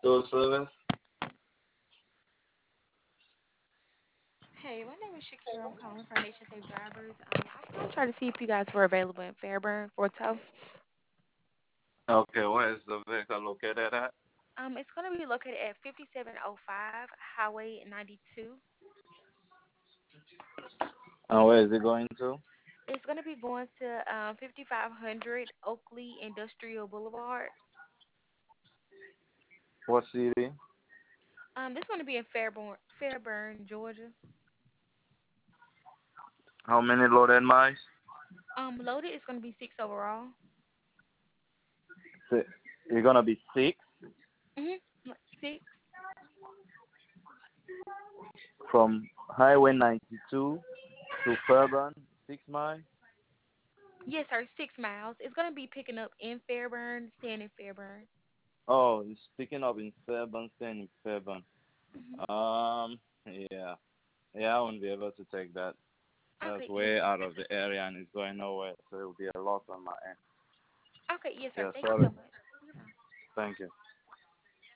Tour service? Hey, my name is Shakira. I'm calling from Nation Safe Drivers. I was trying to see if you guys were available in Fairburn for tow. Okay, where is the vehicle located at? It's gonna be located at 5705 Highway 92. And where is it going to? It's gonna be going to 5500 Oakley Industrial Boulevard. What city? This gonna be in Fairburn, Georgia. How many loaded miles? Loaded is gonna be six overall. Si- You're gonna be six Six. from Highway 92 to Fairburn, 6 miles. Yes, sir. 6 miles. It's gonna be picking up in Fairburn, staying in Fairburn. Oh, it's picking up in Fairburn, staying in Fairburn. hmm Yeah, yeah, I won't be able to take that. That's Okay. Yes, way sir. out of the area and it's going nowhere, so it will be a loss on my end. Okay. Yes, sir. Yeah, Thank you sorry. so much. You're fine. Thank you.